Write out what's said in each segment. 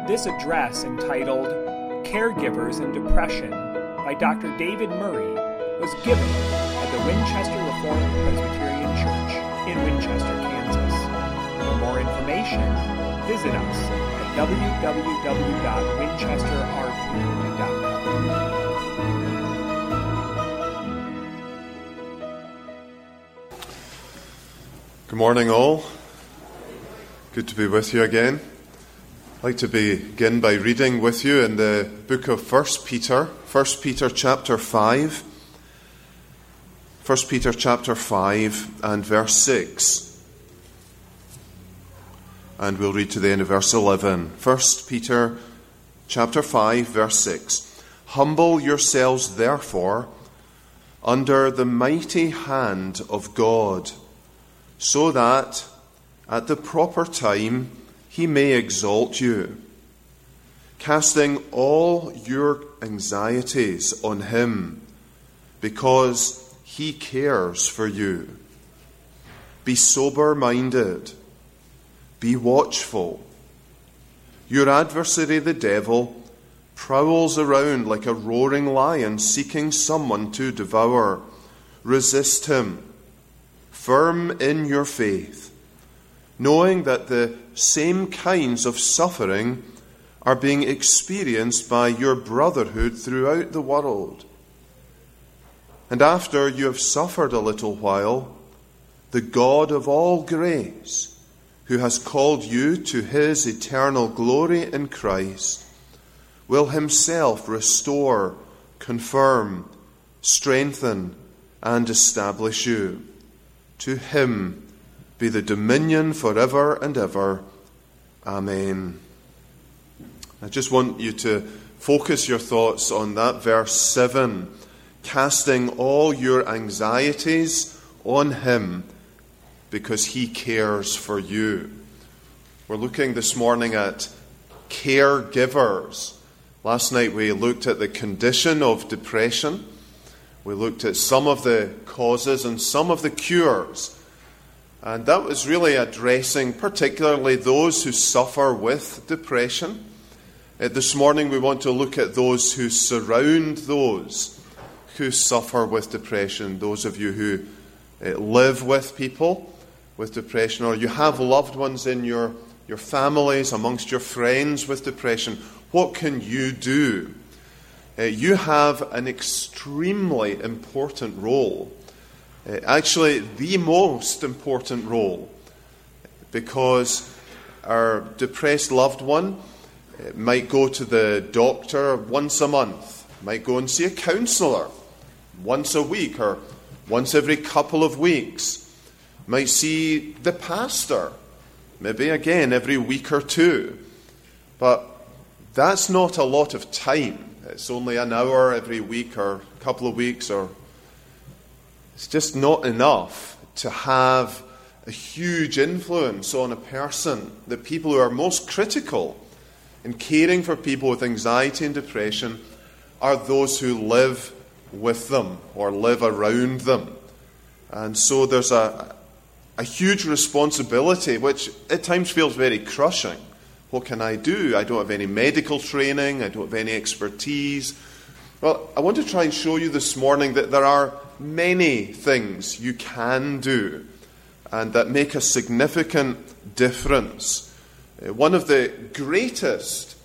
This address, entitled Caregivers and Depression by Dr. David Murray, was given at the Winchester Reformed Presbyterian Church in Winchester, Kansas. For more information, visit us at www.winchesterrp.com. Good morning, all. Good to be with you again. I'd like to begin by reading with you in the book of 1 Peter chapter 5. 1 Peter chapter 5 and verse 6. And we'll read to the end of verse 11. 1 Peter chapter 5 verse 6. Humble yourselves therefore under the mighty hand of God, so that at the proper time he may exalt you, casting all your anxieties on him, because he cares for you. Be sober-minded, be watchful. Your adversary, the devil, prowls around like a roaring lion, seeking someone to devour. Resist him, firm in your faith, knowing that the same kinds of suffering are being experienced by your brotherhood throughout the world. And after you have suffered a little while, the God of all grace, who has called you to his eternal glory in Christ, will himself restore, confirm, strengthen, and establish you. To him be the dominion forever and ever. Amen. I just want you to focus your thoughts on that verse 7. Casting all your anxieties on him because he cares for you. We're looking this morning at caregivers. Last night we looked at the condition of depression. We looked at some of the causes and some of the cures. And that was really addressing particularly those who suffer with depression. This morning we want to look at those who surround those who suffer with depression. Those of you who live with people with depression, or you have loved ones in your families, amongst your friends with depression. What can you do? You have an extremely important role. Actually, the most important role. Because our depressed loved one might go to the doctor once a month, might go and see a counsellor once a week or once every couple of weeks, might see the pastor, maybe again every week or two. But that's not a lot of time. It's only an hour every week or a couple of weeks, or it's just not enough to have a huge influence on a person. The people who are most critical in caring for people with anxiety and depression are those who live with them or live around them. And so there's a huge responsibility, which at times feels very crushing. What can I do? I don't have any medical training. I don't have any expertise. Well, I want to try and show you this morning that there are many things you can do and that make a significant difference. One of the greatest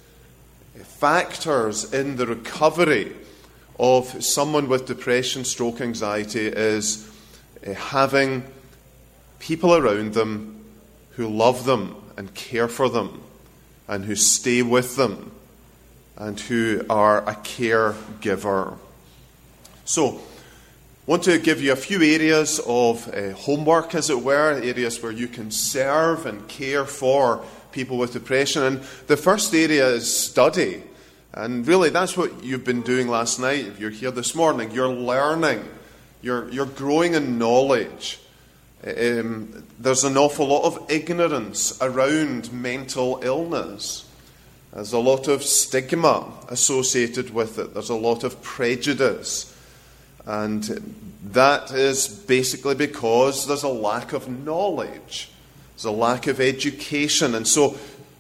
factors in the recovery of someone with depression, stroke, anxiety is having people around them who love them and care for them, and who stay with them, and who are a caregiver. So, I want to give you a few areas of homework, as it were, areas where you can serve and care for people with depression. And the first area is study. And really, that's what you've been doing last night. If you're here this morning, you're learning. You're growing in knowledge. There's an awful lot of ignorance around mental illness. There's a lot of stigma associated with it. There's a lot of prejudice. And that is basically because there's a lack of knowledge. There's a lack of education. And so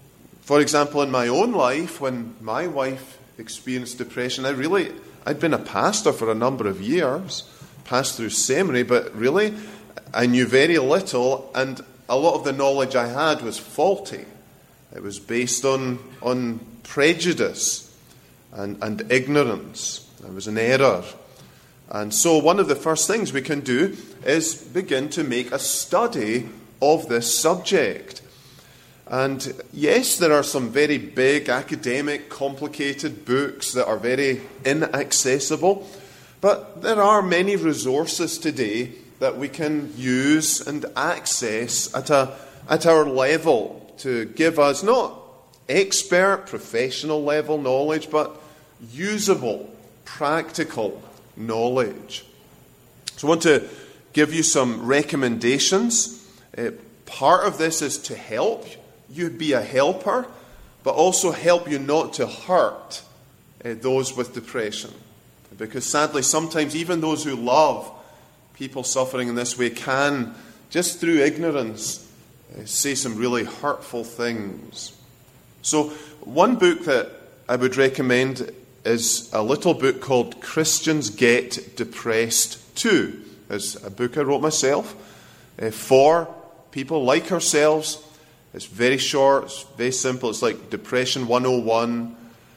For example, in my own life, when my wife experienced depression, I'd been a pastor for a number of years, passed through seminary, but really I knew very little, and a lot of the knowledge I had was faulty. It was based on prejudice and ignorance. It was an error. And so one of the first things we can do is begin to make a study of this subject. And yes, there are some very big, academic, complicated books that are very inaccessible, but there are many resources today that we can use and access at our level to give us not expert, professional level knowledge, but usable, practical knowledge. So I want to give you some recommendations. Part of this is to help you be a helper, but also help you not to hurt those with depression. Because sadly, sometimes even those who love people suffering in this way can, just through ignorance, say some really hurtful things. So one book that I would recommend is a little book called Christians Get Depressed Too. It's a book I wrote myself for people like ourselves. It's very short, it's very simple. It's like Depression 101.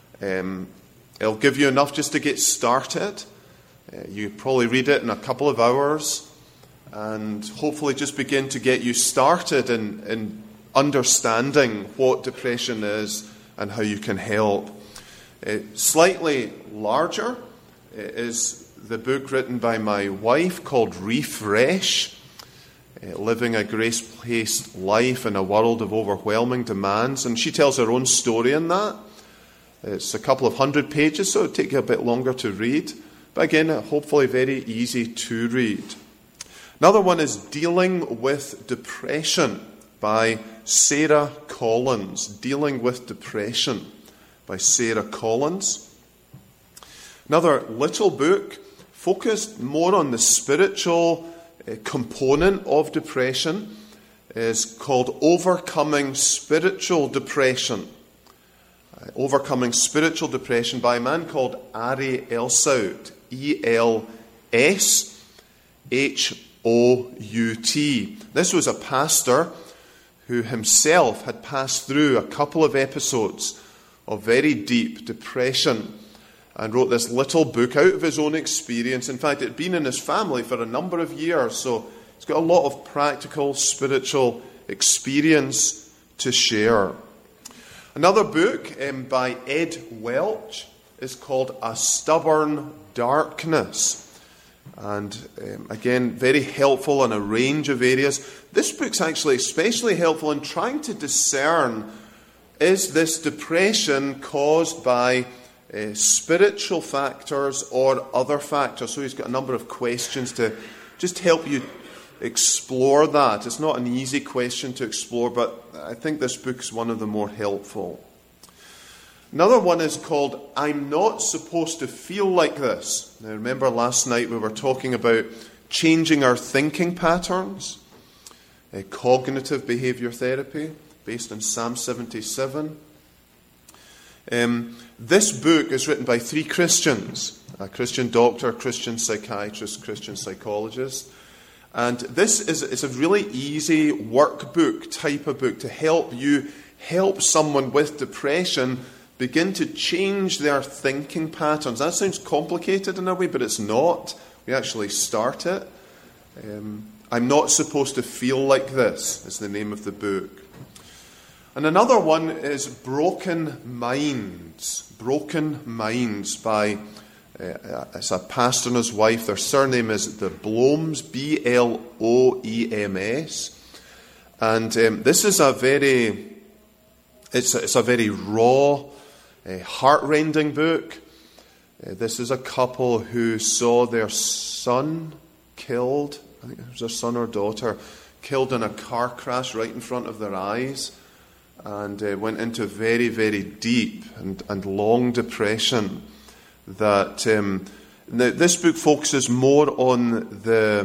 It'll give you enough just to get started. You probably read it in a couple of hours and hopefully just begin to get you started in understanding what depression is and how you can help. Slightly larger is the book written by my wife called Refresh, Living a Grace-Placed Life in a World of Overwhelming Demands. And she tells her own story in that. It's a couple of 100 pages, so it'll take you a bit longer to read. But again, hopefully very easy to read. Another one is Dealing with Depression by Sarah Collins. Dealing with Depression by Sarah Collins. Another little book focused more on the spiritual component of depression is called Overcoming Spiritual Depression. Overcoming Spiritual Depression by a man called Ari Elsout. Elsout. This was a pastor who himself had passed through a couple of episodes of very deep depression and wrote this little book out of his own experience. In fact, it had been in his family for a number of years, so he's got a lot of practical spiritual experience to share. Another book by Ed Welch is called A Stubborn Darkness. And again, very helpful in a range of areas. This book's actually especially helpful in trying to discern, is this depression caused by spiritual factors or other factors? So he's got a number of questions to just help you explore that. It's not an easy question to explore, but I think this book's one of the more helpful. Another one is called I'm Not Supposed to Feel Like This. Now remember last night we were talking about changing our thinking patterns, cognitive behavior therapy based on Psalm 77. This book is written by three Christians, a Christian doctor, a Christian psychiatrist, Christian psychologist. And this is a really easy workbook type of book to help you help someone with depression begin to change their thinking patterns. That sounds complicated in a way, but it's not. We actually start it. I'm Not Supposed to Feel Like This is the name of the book. And another one is Broken Minds. Broken Minds by it's a pastor and his wife. Their surname is the Bloems, Bloems. And this is a very raw, heart-rending book. This is a couple who saw their son killed. I think it was their son or daughter killed in a car crash right in front of their eyes, and went into very, very deep and long depression. That now this book focuses more on the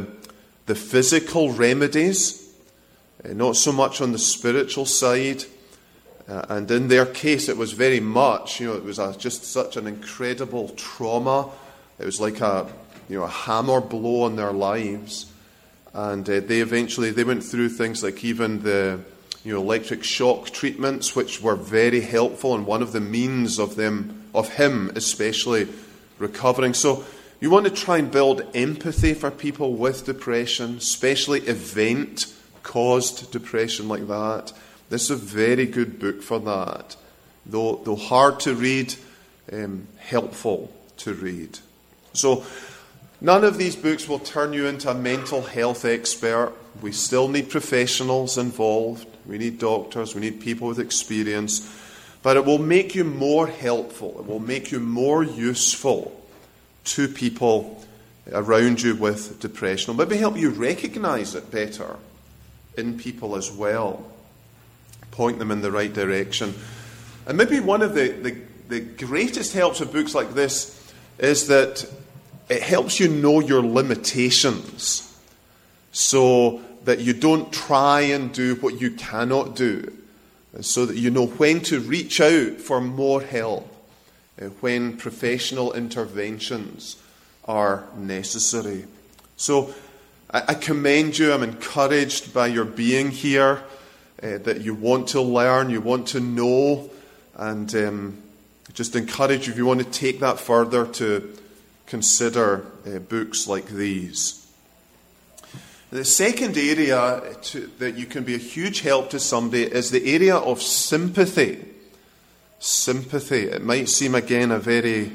physical remedies, not so much on the spiritual side. And in their case, it was very much, it was just such an incredible trauma. It was like a hammer blow on their lives. And they went through things like even the electric shock treatments, which were very helpful, and one of the means of him especially recovering. So you want to try and build empathy for people with depression, especially event-caused depression like that. This is a very good book for that. Though hard to read, helpful to read. So none of these books will turn you into a mental health expert. We still need professionals involved. We need doctors. We need people with experience. But it will make you more helpful. It will make you more useful to people around you with depression. It'll maybe help you recognize it better in people as well. Point them in the right direction. And maybe one of the greatest helps of books like this is that it helps you know your limitations so that you don't try and do what you cannot do, so that you know when to reach out for more help, when professional interventions are necessary. So I commend you. I'm encouraged by your being here, that you want to learn, you want to know, and just encourage you, if you want to take that further, to consider books like these. The second area that you can be a huge help to somebody is the area of sympathy. Sympathy. It might seem, again, a very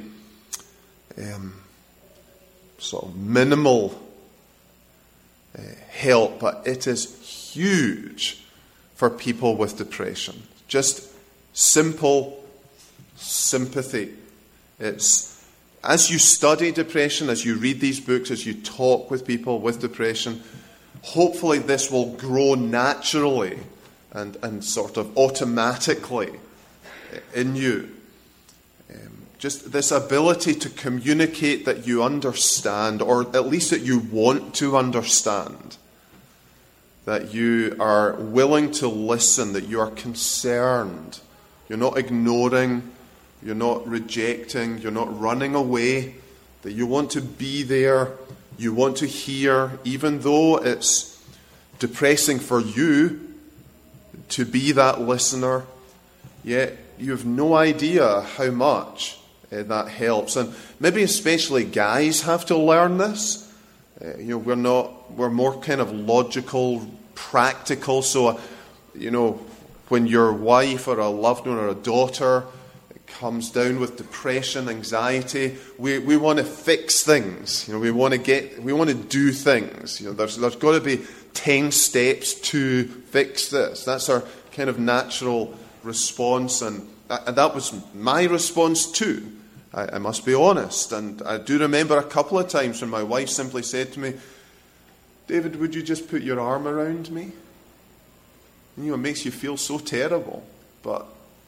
sort of minimal help, but it is huge for people with depression. Just simple sympathy. It's as you study depression, as you read these books, as you talk with people with depression, hopefully this will grow naturally and sort of automatically in you. Just this ability to communicate that you understand, or at least that you want to understand, that you are willing to listen, that you are concerned, you're not ignoring, you're not rejecting, you're not running away, that you want to be there, you want to hear, even though it's depressing for you to be that listener, yet you have no idea how much that helps. And maybe especially guys have to learn this. We're more kind of logical, practical. So, when your wife or a loved one or a daughter comes down with depression, anxiety, we want to fix things. We want to do things. There's got to be 10 steps to fix this. That's our kind of natural response, and that was my response too. I must be honest, and I do remember a couple of times when my wife simply said to me, "David, would you just put your arm around me?" It makes you feel so terrible, but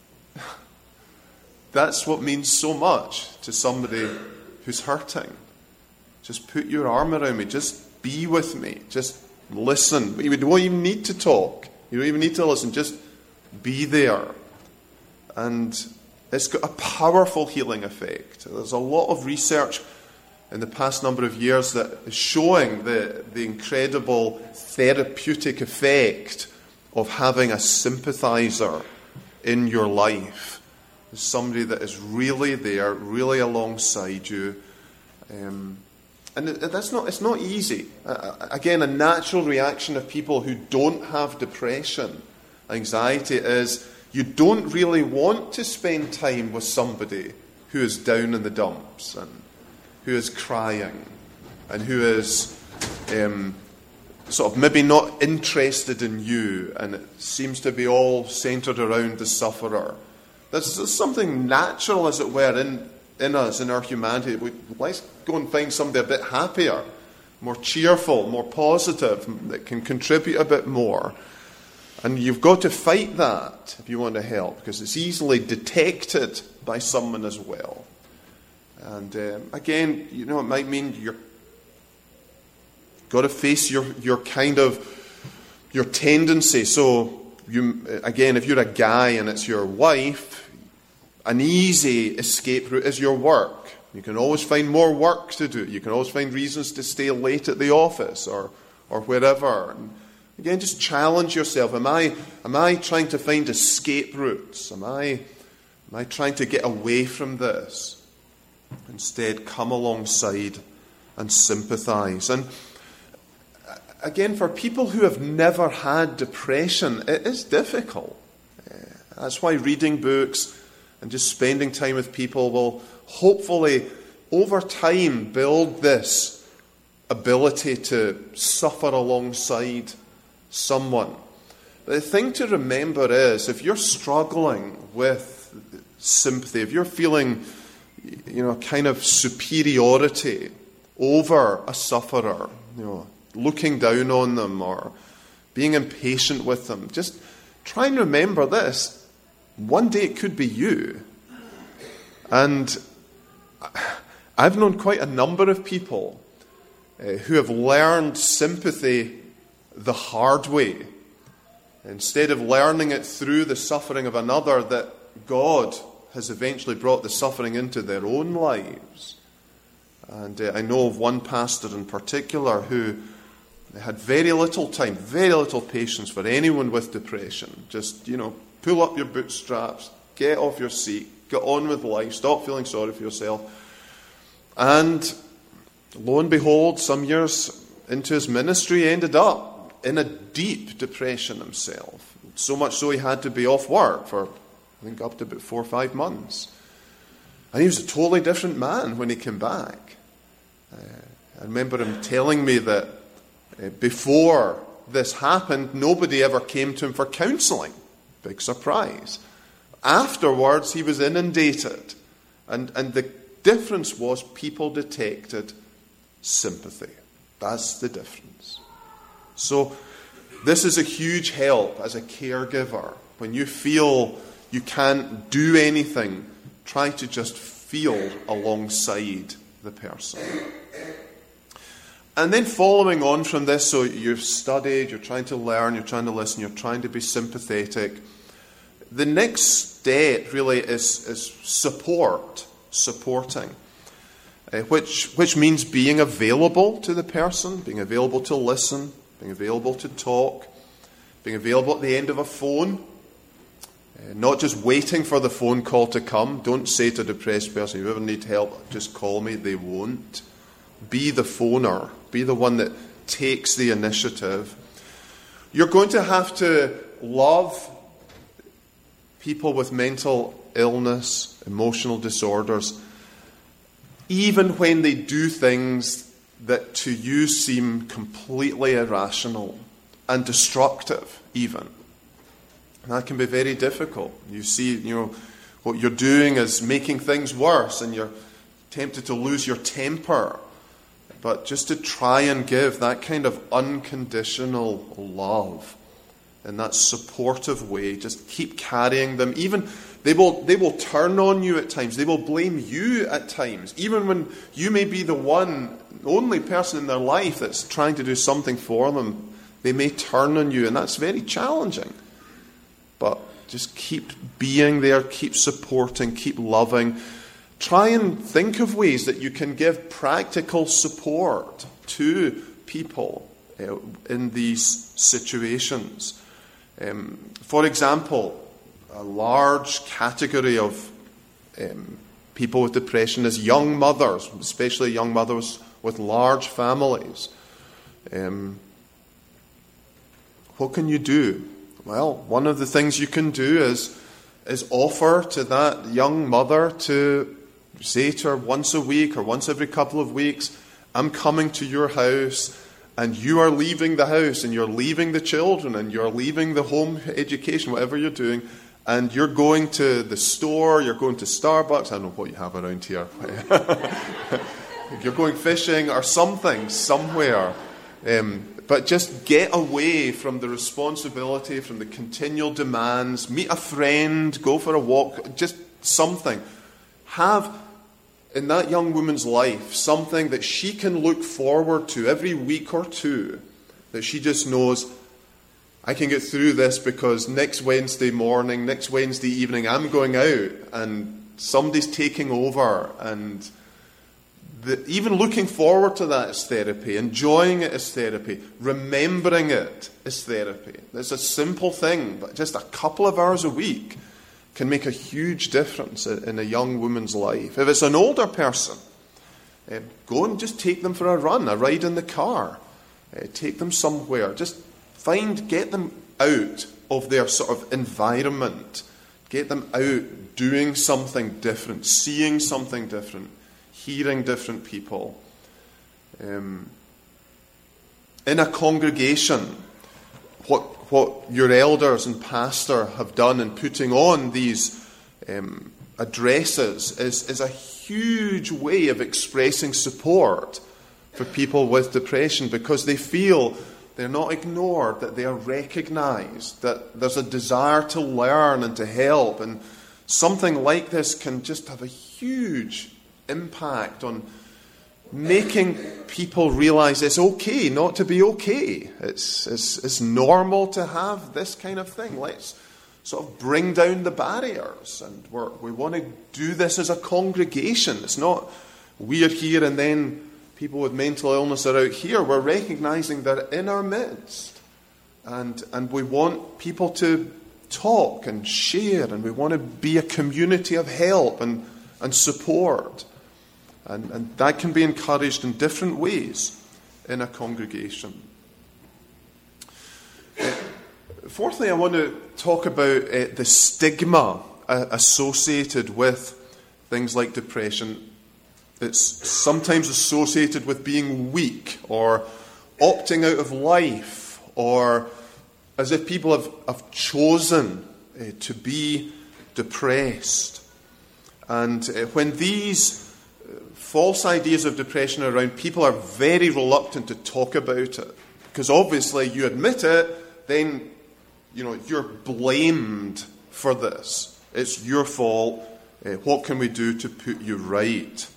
that's what means so much to somebody who's hurting. Just put your arm around me. Just be with me. Just listen. You don't even need to talk. You don't even need to listen. Just be there. And it's got a powerful healing effect. There's a lot of research in the past number of years that is showing the incredible therapeutic effect of having a sympathizer in your life. Somebody that is really there, really alongside you. And it's not easy. Again, a natural reaction of people who don't have depression, anxiety, is you don't really want to spend time with somebody who is down in the dumps and who is crying and who is sort of maybe not interested in you, and it seems to be all centered around the sufferer. There's something natural, as it were, in us, in our humanity. Let's go and find somebody a bit happier, more cheerful, more positive, that can contribute a bit more. And you've got to fight that if you want to help, because it's easily detected by someone as well. And again, it might mean you're got to face your tendency. So if you're a guy and it's your wife, an easy escape route is your work. You can always find more work to do. You can always find reasons to stay late at the office or wherever. And again, just challenge yourself. Am I trying to find escape routes? Am I trying to get away from this? Instead, come alongside and sympathize. And again, for people who have never had depression, it is difficult. That's why reading books and just spending time with people will hopefully, over time, build this ability to suffer alongside someone. But the thing to remember is, if you're struggling with sympathy, if you're feeling, kind of superiority over a sufferer, looking down on them or being impatient with them, just try and remember this. One day it could be you. And I've known quite a number of people who have learned sympathy the hard way. Instead of learning it through the suffering of another, that God has eventually brought the suffering into their own lives. And I know of one pastor in particular who had very little time, very little patience for anyone with depression. Just, pull up your bootstraps, get off your seat, get on with life, stop feeling sorry for yourself. And lo and behold, some years into his ministry, he ended up in a deep depression himself. So much so he had to be off work for, I think, up to about 4 or 5 months. And he was a totally different man when he came back. I remember him telling me that before this happened, nobody ever came to him for counselling. Big surprise. Afterwards, he was inundated. And the difference was people detected sympathy. That's the difference. So this is a huge help as a caregiver. When you feel you can't do anything, try to just feel alongside the person. And then following on from this, so you've studied, you're trying to learn, you're trying to listen, you're trying to be sympathetic. The next step really is supporting, which means being available to the person, being available to listen, being available to talk, being available at the end of a phone, not just waiting for the phone call to come. Don't say to a depressed person, if you ever need help, just call me. They won't. Be the phoner. Be the one that takes the initiative. You're going to have to love people with mental illness, emotional disorders, even when they do things that to you seem completely irrational and destructive even. And that can be very difficult. You see, what you're doing is making things worse and you're tempted to lose your temper. But just to try and give that kind of unconditional love in that supportive way, just keep carrying them. Even they will turn on you at times. They will blame you at times. Even when you may be the only person in their life that's trying to do something for them, they may turn on you, and that's very challenging. But just keep being there, keep supporting, keep loving. Try and think of ways that you can give practical support to people in these situations. For example, a large category of people with depression is young mothers, especially young mothers with large families. What can you do? Well, one of the things you can do is offer to that young mother to say to her once a week or once every couple of weeks, I'm coming to your house, and you are leaving the house, and you're leaving the children, and you're leaving the home education, whatever you're doing, and you're going to the store, you're going to Starbucks, I don't know what you have around here. You're going fishing or something, somewhere. But just get away from the responsibility, from the continual demands. Meet a friend, go for a walk, just something. Have in that young woman's life something that she can look forward to every week or two, that she just knows, I can get through this because next Wednesday morning, next Wednesday evening, I'm going out and somebody's taking over. And even looking forward to that is therapy, enjoying it is therapy, remembering it is therapy. It's a simple thing, but just a couple of hours a week can make a huge difference in a young woman's life. If it's an older person, go and just take them for a run, a ride in the car. Take them somewhere. Just get them out of their sort of environment. Get them out doing something different, seeing something different, hearing different people. In a congregation, what your elders and pastor have done in putting on these addresses is a huge way of expressing support for people with depression, because they feel they're not ignored, that they are recognized, that there's a desire to learn and to help. And something like this can just have a huge impact on making people realize it's okay not to be okay. It's normal to have this kind of thing. Let's sort of bring down the barriers. And we want to do this as a congregation. It's not we're here and then people with mental illness are out here. We're recognizing they're in our midst. And we want people to talk and share, and we want to be a community of help and support. And that can be encouraged in different ways in a congregation. Fourthly, I want to talk about the stigma associated with things like depression. It's sometimes associated with being weak or opting out of life, or as if people have chosen to be depressed. And when these false ideas of depression are around, people are very reluctant to talk about it. Because obviously you admit it, then you're blamed for this. It's your fault. What can we do to put you right?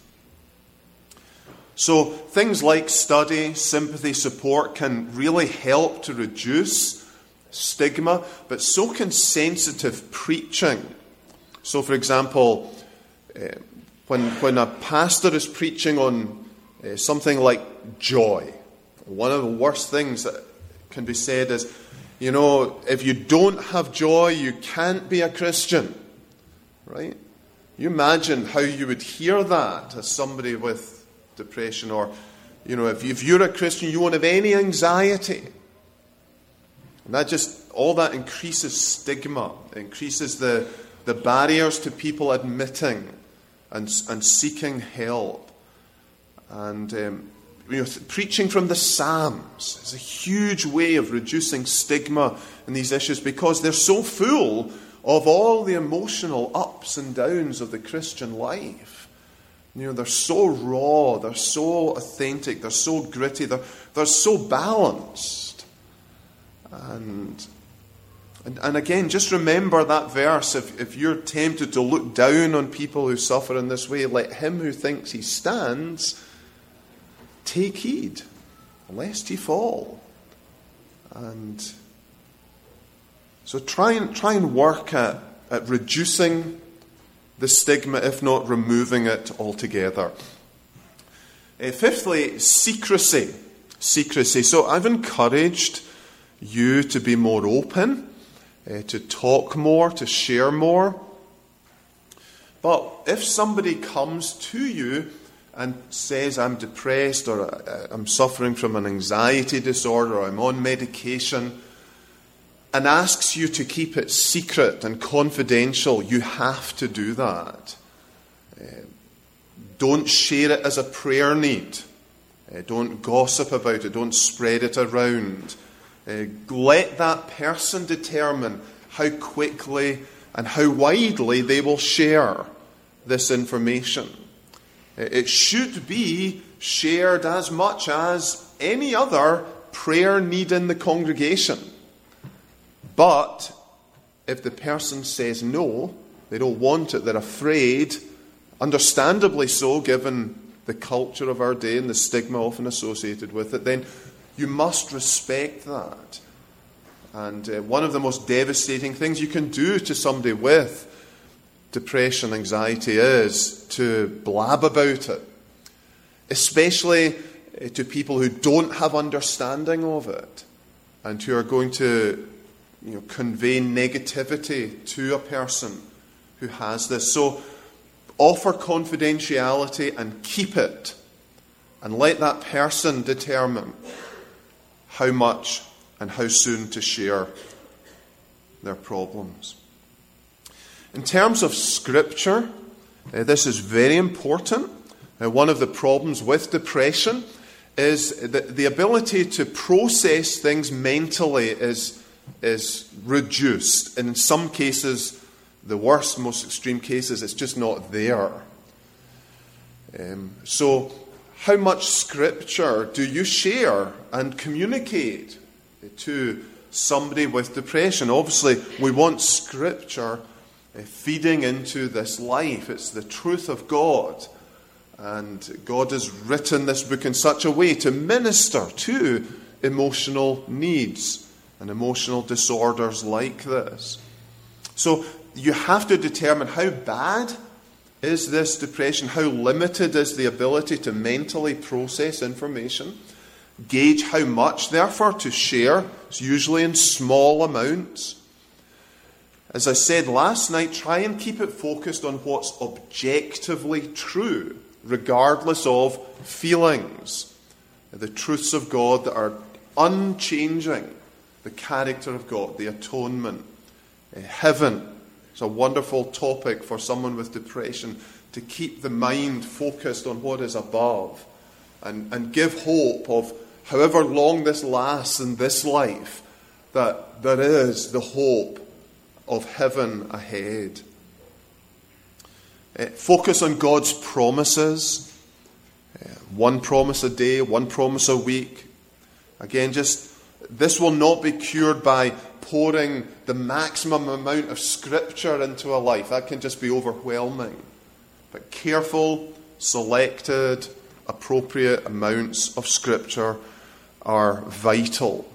So things like study, sympathy, support can really help to reduce stigma, but so can sensitive preaching. So, for example, when a pastor is preaching on something like joy, one of the worst things that can be said is, if you don't have joy, you can't be a Christian. Right? You imagine how you would hear that as somebody with depression, or if you're a Christian, you won't have any anxiety. And all that increases stigma, it increases the barriers to people admitting and seeking help. And preaching from the Psalms is a huge way of reducing stigma in these issues, because they're so full of all the emotional ups and downs of the Christian life. They're so raw, they're so authentic, they're so gritty, they're so balanced. And again, just remember that verse. If you're tempted to look down on people who suffer in this way, let him who thinks he stands take heed, lest he fall. And so try and work at reducing the stigma, if not removing it altogether. Fifthly, secrecy. Secrecy. So I've encouraged you to be more open, to talk more, to share more. But if somebody comes to you and says, I'm depressed, or I'm suffering from an anxiety disorder, or I'm on medication, and asks you to keep it secret and confidential, you have to do that. Don't share it as a prayer need. Don't gossip about it. Don't spread it around. Let that person determine how quickly and how widely they will share this information. It should be shared as much as any other prayer need in the congregation. But if the person says no, they don't want it, they're afraid, understandably so, given the culture of our day and the stigma often associated with it, then you must respect that. And one of the most devastating things you can do to somebody with depression, anxiety, is to blab about it, especially to people who don't have understanding of it and who are going to convey negativity to a person who has this. So offer confidentiality and keep it, and let that person determine how much and how soon to share their problems. In terms of Scripture, this is very important. One of the problems with depression is that the ability to process things mentally is reduced. And in some cases, the worst, most extreme cases, it's just not there. So how much Scripture do you share and communicate to somebody with depression? Obviously, we want Scripture feeding into this life. It's the truth of God. And God has written this book in such a way to minister to emotional needs and emotional disorders like this. So you have to determine how bad is this depression, how limited is the ability to mentally process information, gauge how much, therefore, to share. It's usually in small amounts. As I said last night, try and keep it focused on what's objectively true, regardless of feelings. The truths of God that are unchanging, the character of God, the atonement, heaven. It's a wonderful topic for someone with depression, to keep the mind focused on what is above and give hope of however long this lasts in this life, that there is the hope of heaven ahead. Focus on God's promises. One promise a day, one promise a week. Again, this will not be cured by pouring the maximum amount of Scripture into a life. That can just be overwhelming. But careful, selected, appropriate amounts of Scripture are vital.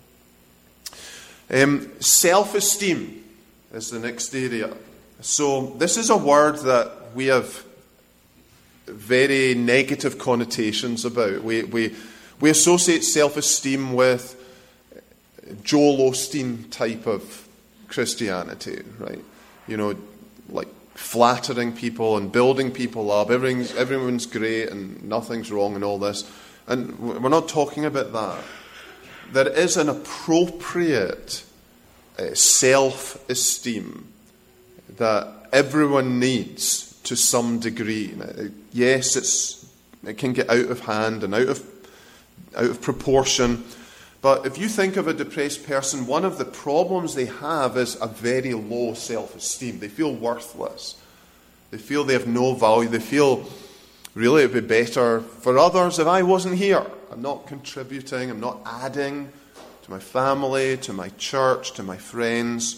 Self-esteem is the next area. So this is a word that we have very negative connotations about. We associate self-esteem with Joel Osteen type of Christianity, right? Like flattering people and building people up. Everyone's great and nothing's wrong and all this. And we're not talking about that. There is an appropriate self-esteem that everyone needs to some degree. Yes, it can get out of hand and out of proportion. But if you think of a depressed person, one of the problems they have is a very low self-esteem. They feel worthless. They feel they have no value. They feel, really, it would be better for others if I wasn't here. I'm not contributing. I'm not adding to my family, to my church, to my friends.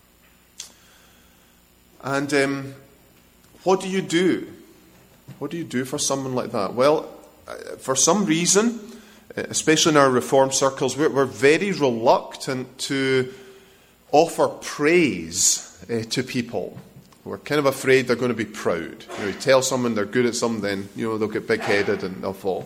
And what do you do? What do you do for someone like that? Well, for some reason, especially in our Reformed circles, we're very reluctant to offer praise to people. We're kind of afraid they're going to be proud. You tell someone they're good at something, then they'll get big-headed and they'll fall.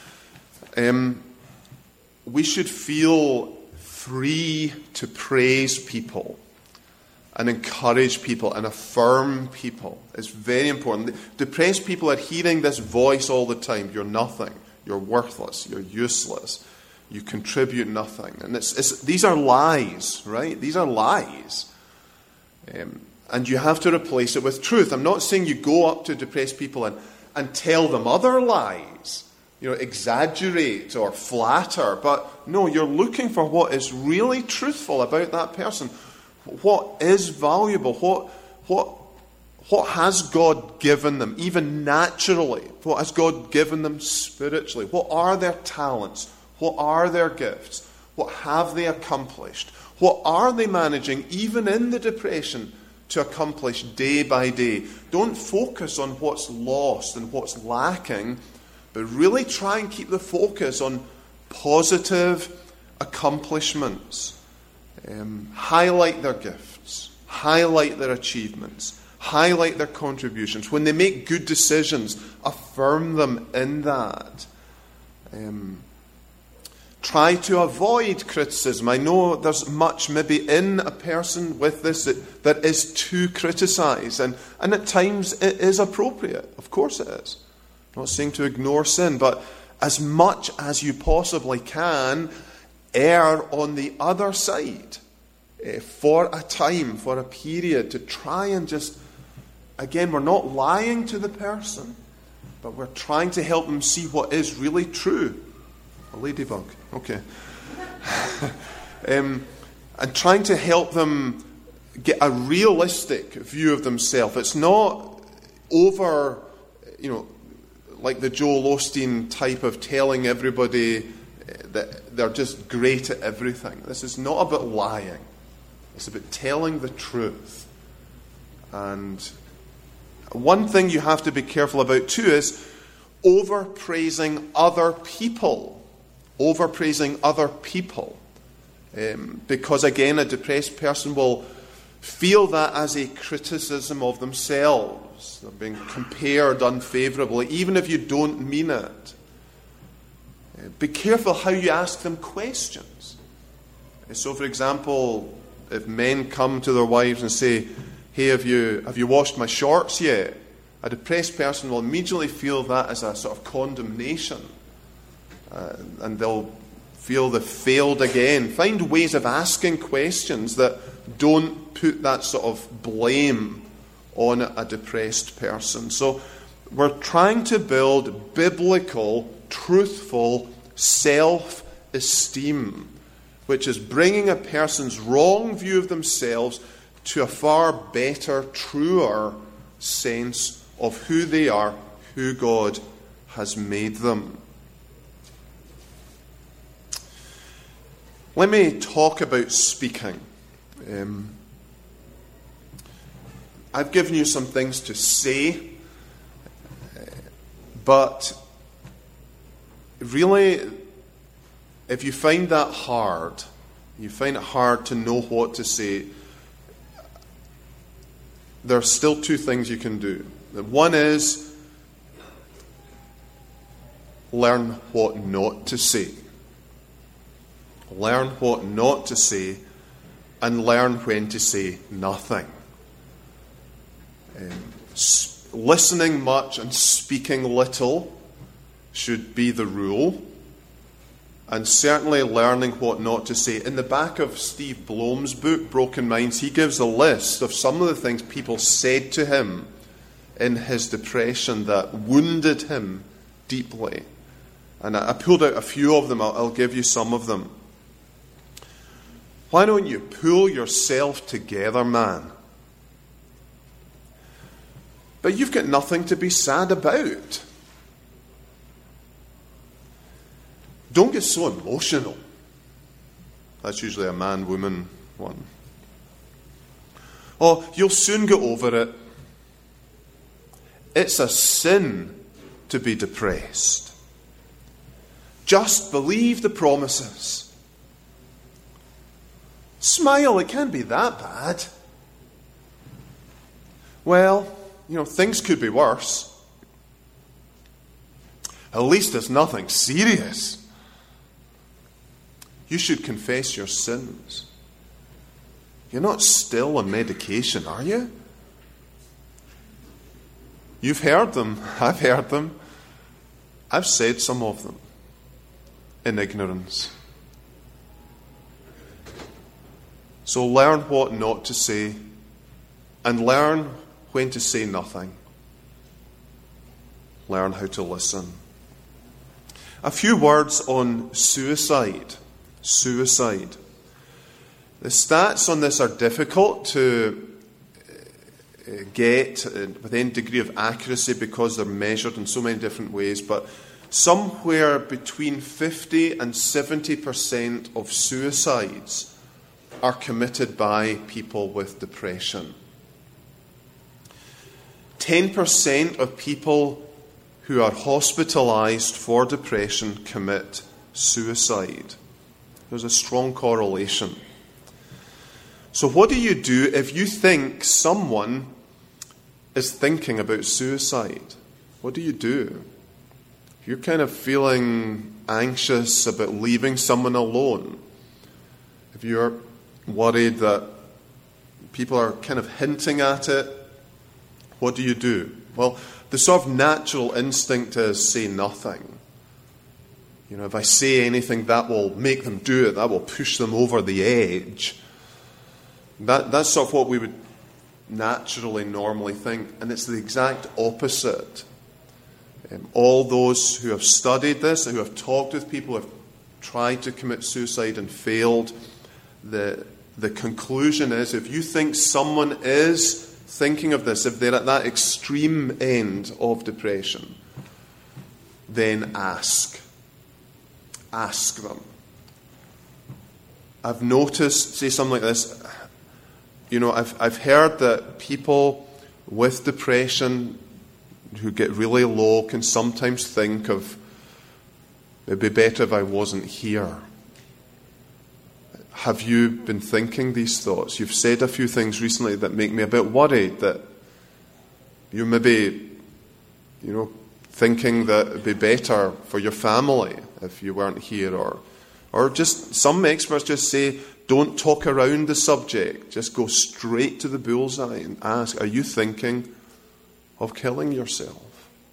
We should feel free to praise people and encourage people and affirm people. It's very important. Depressed people are hearing this voice all the time. You're nothing. You're worthless. You're useless. You contribute nothing. And these are lies, right? These are lies. And you have to replace it with truth. I'm not saying you go up to depressed people and tell them other lies. Exaggerate or flatter. But no, you're looking for what is really truthful about that person. What is valuable? What has God given them, even naturally? What has God given them spiritually? What are their talents? What are their gifts? What have they accomplished? What are they managing, even in the depression, to accomplish day by day? Don't focus on what's lost and what's lacking, but really try and keep the focus on positive accomplishments. highlight their gifts, highlight their achievements, highlight their contributions. When they make good decisions, affirm them in that. Try to avoid criticism. I know there's much maybe in a person with this that is to criticize, and at times it is appropriate. Of course it is. I'm not saying to ignore sin, but as much as you possibly can, err on the other side for a time, for a period, to try and just, again, we're not lying to the person, but we're trying to help them see what is really true. A ladybug. Okay. And trying to help them get a realistic view of themselves. It's not over, like the Joel Osteen type of telling everybody that they're just great at everything. This is not about lying. It's about telling the truth. And one thing you have to be careful about too is overpraising other people. Overpraising other people. Because again, a depressed person will feel that as a criticism of themselves. They're being compared unfavorably, even if you don't mean it. Be careful how you ask them questions. So, for example, if men come to their wives and say, "Hey, have you washed my shorts yet?" A depressed person will immediately feel that as a sort of condemnation. And they'll feel they've failed again. Find ways of asking questions that don't put that sort of blame on a depressed person. So we're trying to build biblical, truthful self-esteem, which is bringing a person's wrong view of themselves to a far better, truer sense of who they are, who God has made them. Let me talk about speaking. I've given you some things to say, but really, if you find that hard, you find it hard to know what to say, there are still two things you can do. One is learn what not to say. Learn what not to say, and learn when to say nothing. Listening much and speaking little should be the rule, and certainly learning what not to say. In the back of Steve Blom's book, Broken Minds, he gives a list of some of the things people said to him in his depression that wounded him deeply. And I pulled out a few of them. I'll give you some of them. Why don't you pull yourself together, man? But you've got nothing to be sad about. Don't get so emotional. That's usually a man-woman one. Oh, you'll soon get over it. It's a sin to be depressed. Just believe the promises. Smile, it can't be that bad. Well, things could be worse. At least it's nothing serious. You should confess your sins. You're not still on medication, are you? You've heard them. I've heard them. I've said some of them in ignorance. So learn what not to say, and learn when to say nothing. Learn how to listen. A few words on suicide. Suicide. The stats on this are difficult to get with any degree of accuracy because they're measured in so many different ways, but somewhere between 50 and 70% of suicides are committed by people with depression. 10% of people who are hospitalized for depression commit suicide. There's a strong correlation. So what do you do if you think someone is thinking about suicide? What do you do? If you're kind of feeling anxious about leaving someone alone, if you're worried that people are kind of hinting at it, what do you do? Well, the sort of natural instinct is say nothing. If I say anything, that will make them do it. That will push them over the edge. That's sort of what we would naturally normally think. And it's the exact opposite. All those who have studied this, who have talked with people who have tried to commit suicide and failed, the conclusion is, if you think someone is thinking of this, if they're at that extreme end of depression, then ask. Ask them. I've noticed, say something like this, I've heard that people with depression who get really low can sometimes think of, it'd be better if I wasn't here. Have you been thinking these thoughts? You've said a few things recently that make me a bit worried that you maybe, thinking that it'd be better for your family if you weren't here, or just some experts just say, don't talk around the subject. Just go straight to the bullseye and ask, are you thinking of killing yourself?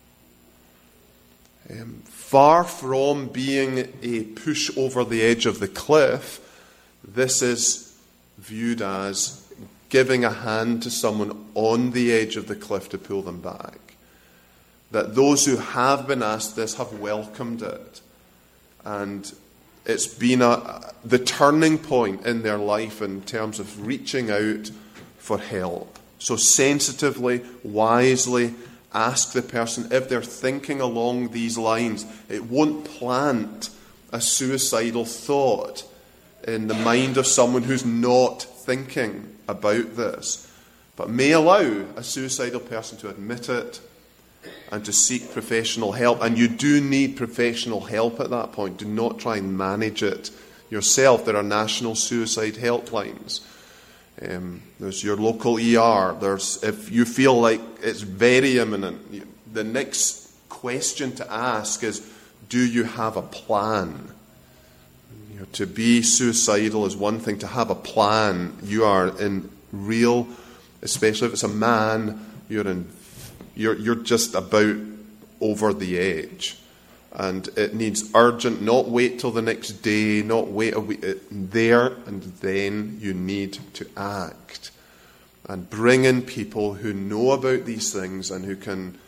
Far from being a push over the edge of the cliff, this is viewed as giving a hand to someone on the edge of the cliff to pull them back. That those who have been asked this have welcomed it. And it's been the turning point in their life in terms of reaching out for help. So sensitively, wisely, ask the person if they're thinking along these lines. It won't plant a suicidal thought in the mind of someone who's not thinking about this, but may allow a suicidal person to admit it and to seek professional help. And you do need professional help at that point. Do not try and manage it yourself. There are national suicide helplines. There's your local ER. If you feel like it's very imminent, the next question to ask is, do you have a plan? To be suicidal is one thing. To have a plan, you are in real, especially if it's a man, you're just about over the edge. And it needs urgent, not wait till the next day, not wait a week. There and then you need to act. And bring in people who know about these things and who can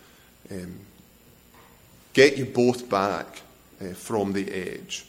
get you both back from the edge.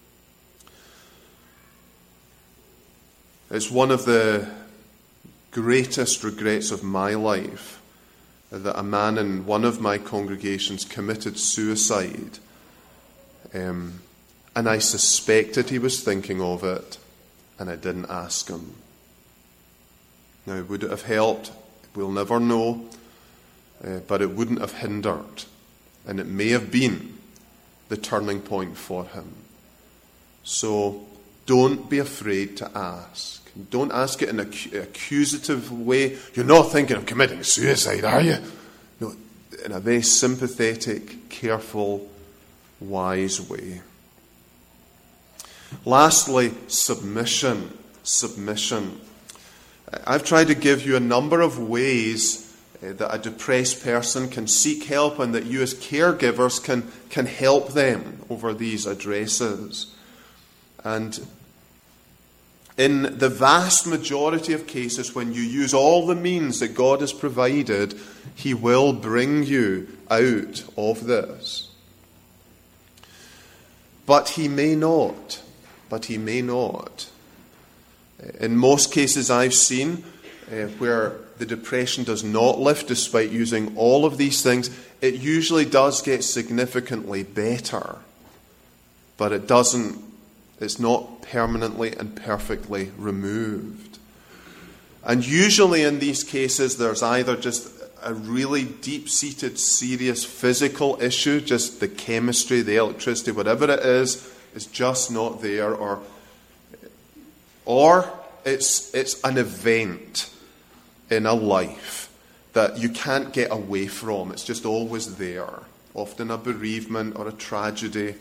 It's one of the greatest regrets of my life that a man in one of my congregations committed suicide. And I suspected he was thinking of it, and I didn't ask him. Now, would it have helped? We'll never know. But it wouldn't have hindered. And it may have been the turning point for him. So, don't be afraid to ask. Don't ask it in an accusative way. You're not thinking of committing suicide, are you? No, in a very sympathetic, careful, wise way. Lastly, submission. Submission. I've tried to give you a number of ways that a depressed person can seek help and that you as caregivers can help them over these addresses. And in the vast majority of cases, when you use all the means that God has provided, He will bring you out of this. But He may not. But He may not. In most cases I've seen where the depression does not lift despite using all of these things, it usually does get significantly better. But it's not permanently and perfectly removed. And usually in these cases there's either just a really deep-seated, serious physical issue, just the chemistry, the electricity, whatever it is just not there, or it's an event in a life that you can't get away from. It's just always there. Often a bereavement or a tragedy.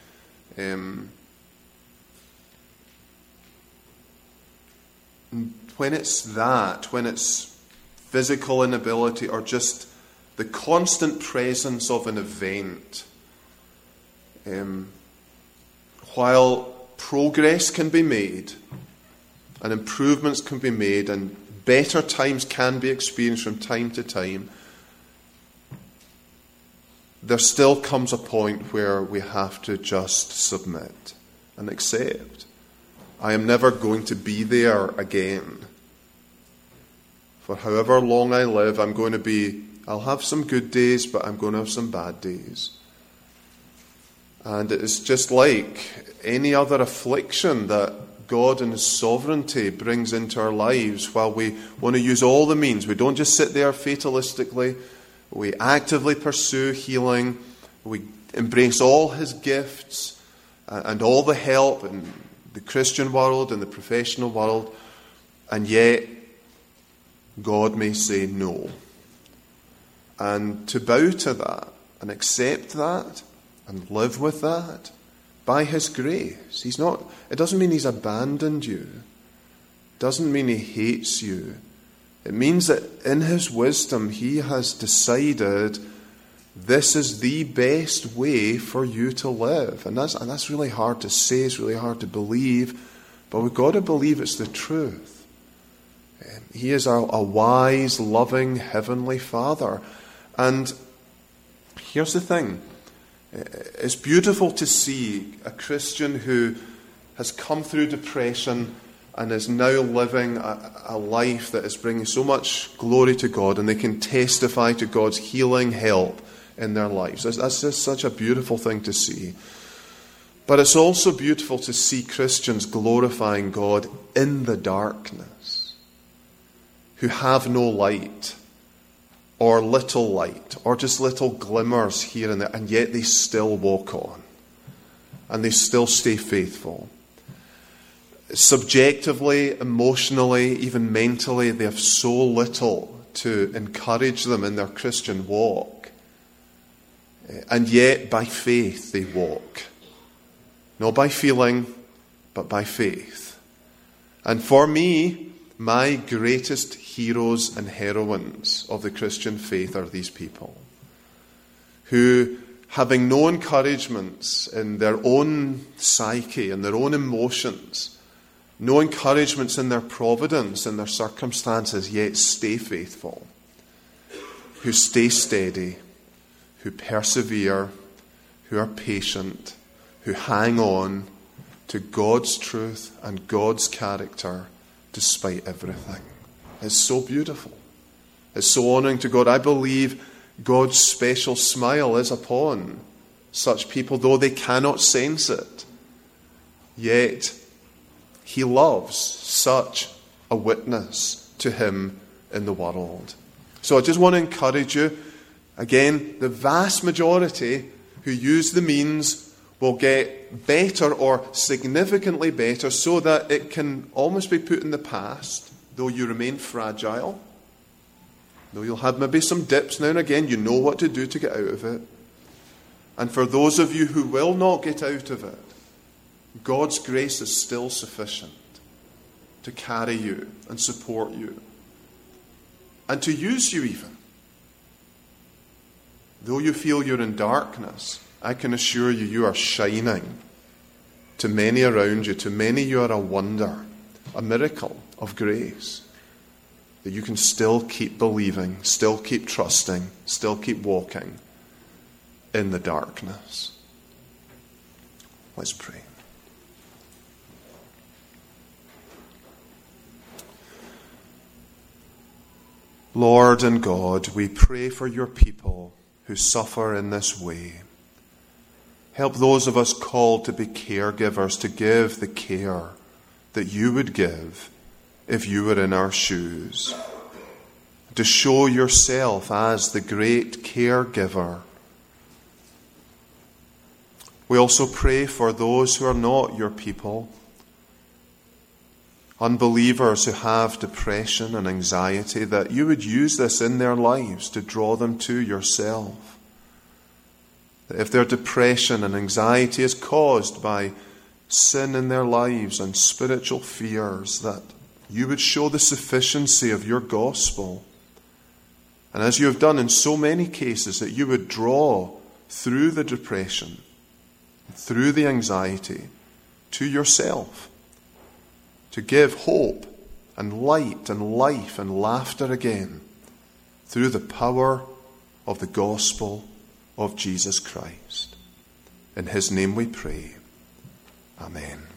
When it's that, when it's physical inability or just the constant presence of an event, while progress can be made and improvements can be made and better times can be experienced from time to time, there still comes a point where we have to just submit and accept. I am never going to be there again. For however long I live, I'll have some good days, but I'm going to have some bad days. And it's just like any other affliction that God in His sovereignty brings into our lives. While we want to use all the means, we don't just sit there fatalistically. We actively pursue healing. We embrace all His gifts and all the help in the Christian world and the professional world. And yet, God may say no. And to bow to that and accept that and live with that by His grace. It doesn't mean He's abandoned you. It doesn't mean He hates you. It means that in His wisdom, He has decided this is the best way for you to live. And that's really hard to say, it's really hard to believe, but we've got to believe it's the truth. He is a wise, loving, heavenly Father. And here's the thing. It's beautiful to see a Christian who has come through depression and is now living a life that is bringing so much glory to God, and they can testify to God's healing help in their lives. That's just such a beautiful thing to see. But it's also beautiful to see Christians glorifying God in the darkness, who have no light, or little light, or just little glimmers here and there, and yet they still walk on, and they still stay faithful. Subjectively, emotionally, even mentally, they have so little to encourage them in their Christian walk. And yet, by faith, they walk. Not by feeling, but by faith. And for me, my greatest heroes and heroines of the Christian faith are these people who, having no encouragements in their own psyche and their own emotions, no encouragements in their providence and their circumstances, yet stay faithful, who stay steady, who persevere, who are patient, who hang on to God's truth and God's character despite everything. It's so beautiful. It's so honouring to God. I believe God's special smile is upon such people, though they cannot sense it. Yet He loves such a witness to Him in the world. So I just want to encourage you, again, the vast majority who use the means will get better or significantly better so that it can almost be put in the past, though you remain fragile. Though you'll have maybe some dips now and again, you know what to do to get out of it. And for those of you who will not get out of it, God's grace is still sufficient to carry you and support you and to use you even. Though you feel you're in darkness, I can assure you, you are shining. To many around you, to many you are a wonder, a miracle of grace. That you can still keep believing, still keep trusting, still keep walking in the darkness. Let's pray. Lord and God, we pray for your people who suffer in this way. Help those of us called to be caregivers to give the care that you would give if you were in our shoes. To show yourself as the great caregiver. We also pray for those who are not your people. unbelievers who have depression and anxiety, that you would use this in their lives to draw them to yourself. That if their depression and anxiety is caused by sin in their lives and spiritual fears, that you would show the sufficiency of your gospel. And as you have done in so many cases, that you would draw through the depression, through the anxiety, to yourself, to give hope and light and life and laughter again through the power of the gospel of Jesus Christ. In his name we pray. Amen.